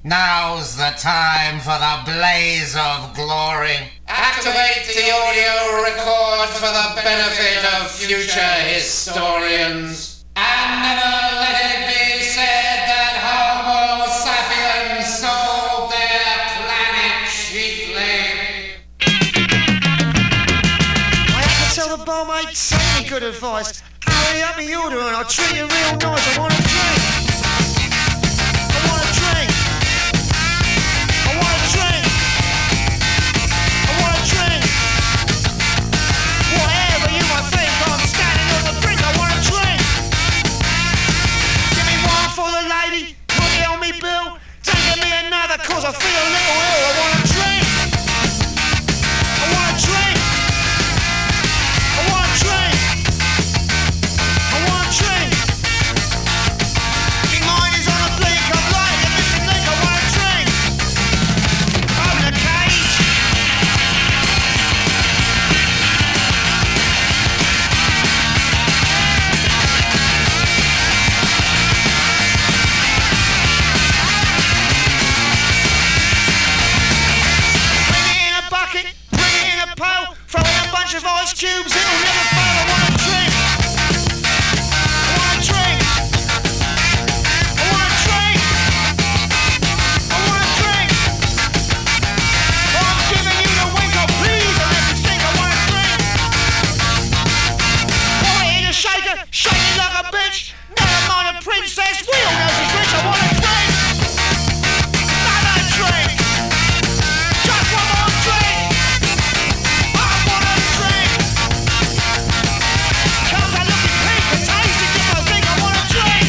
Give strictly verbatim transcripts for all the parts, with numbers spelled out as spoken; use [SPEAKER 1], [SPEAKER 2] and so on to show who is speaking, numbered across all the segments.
[SPEAKER 1] Now's the time for the blaze of glory.
[SPEAKER 2] Activate the audio record for the benefit of future historians. And never let it be said that Homo sapiens sold their planet cheaply.
[SPEAKER 3] I have to tell the barmaid so many good advice. Hurry up me order and I'll treat you real nice. I want a drink. I want a drink. I want a drink. I want a drink. Whatever you might think, I'm standing on the brink. I want a drink. Give me one for the lady, put it on me bill. Don't give me another cause I feel a little ill. I want a drink. I want a drink. I want a drink. I want a drink. My mind is on a blink. I'm like a missing link. I want a drink. Open the cage. Bring it in a bucket. Bring it in a pail. Throw in a bunch of ice cubes. It'll never fail. I want a drink. I want a drink. I want a drink. I want a drink. I'm giving you the wink. Oh, please, I let you think. I want a drink. Pour it in a shaker. Shake it like a bitch. Never mind a princess. We all know she's rich. I want a drink. Another drink. Just one more drink. I want a drink. Comes out looking pink and tasty. Give her a think. I want a drink.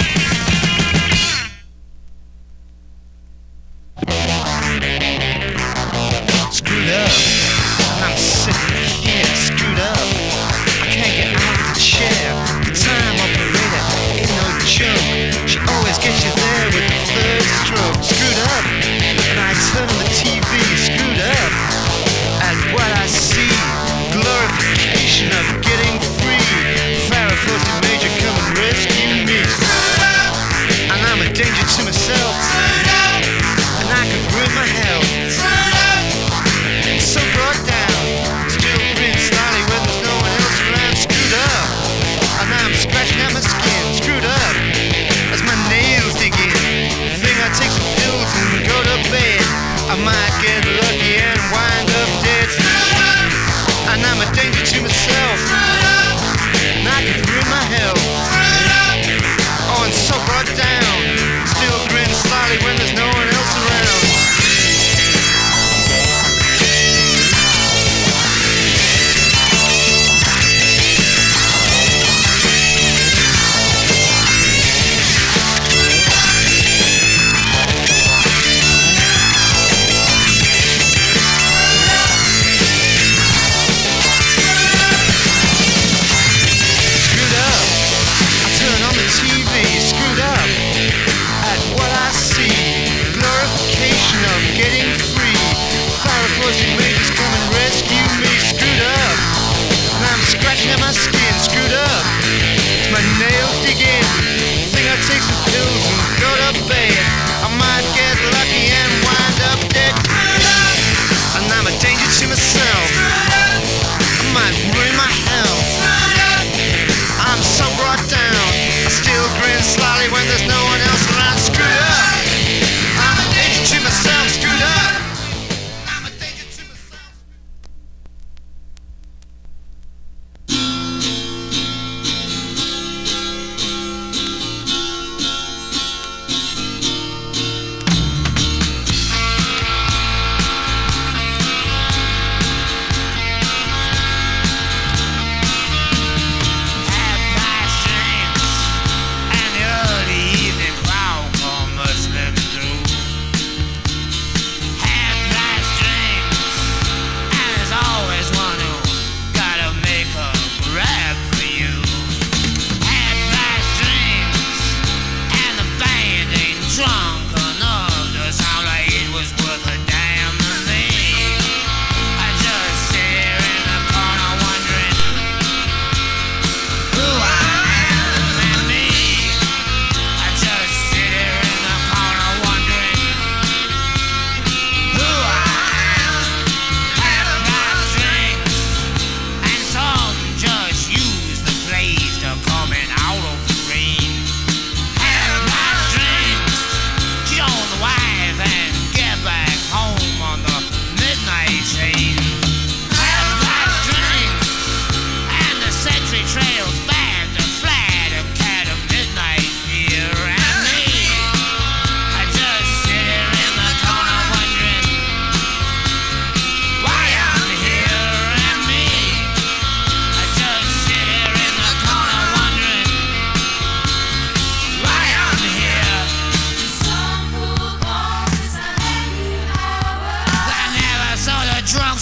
[SPEAKER 3] Screwed up. I'm sitting here screwed up. I can't get out of the chair. The time operator ain't no joke. She always gets you there with the third stroke. Screwed up. And I turn on the T V. Screwed up. And what I see, glorification of getting free. Farrah Fawcett Major, come and rescue me. Screwed up. And I'm a danger to myself. Screwed up. And I could ruin my health. Screwed up. So brought down, still grin slyly when there's no one else around. Screwed up. And I'm scratching at my skin. Screwed up. As my nails dig in. Think I take some pills and go to bed. I might get lucky and wind up dead. Screwed up. And I'm a danger to myself. Screwed up. And I could ruin my health. Screwed up. Oh, and so brought down, still grin slyly when there's no one else around.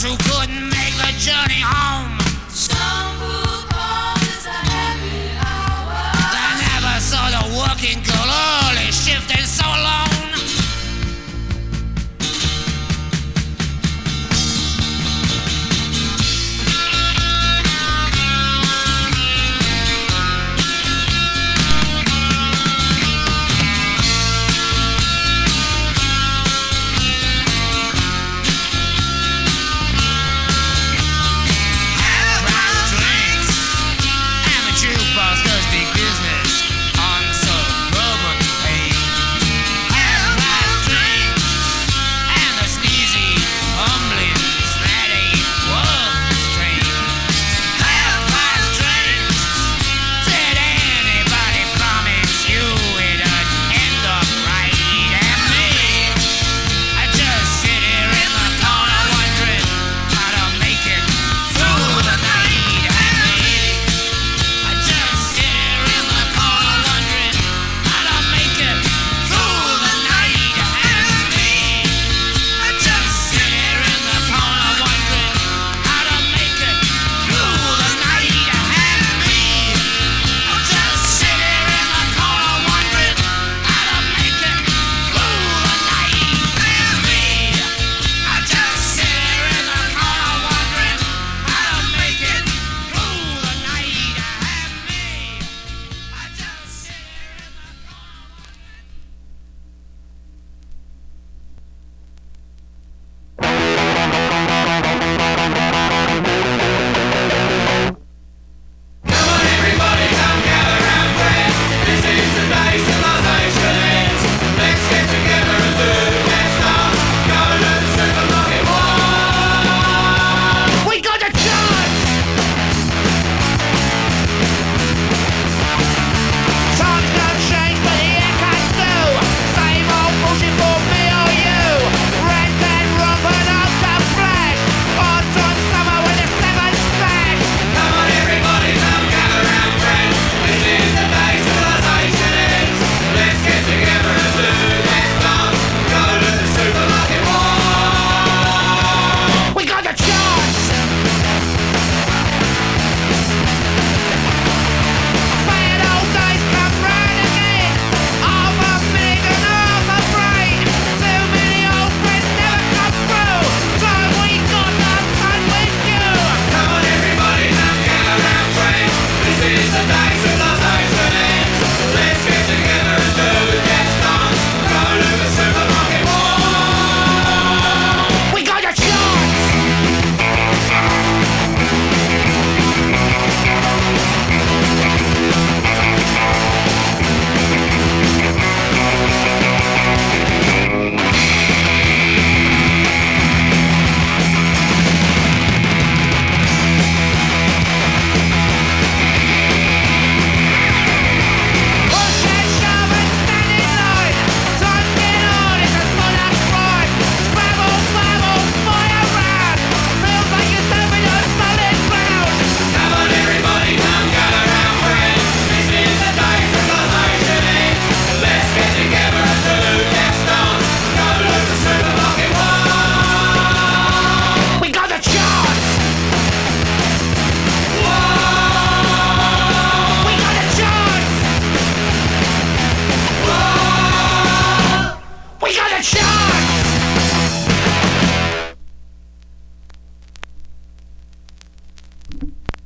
[SPEAKER 4] who couldn't make the journey home.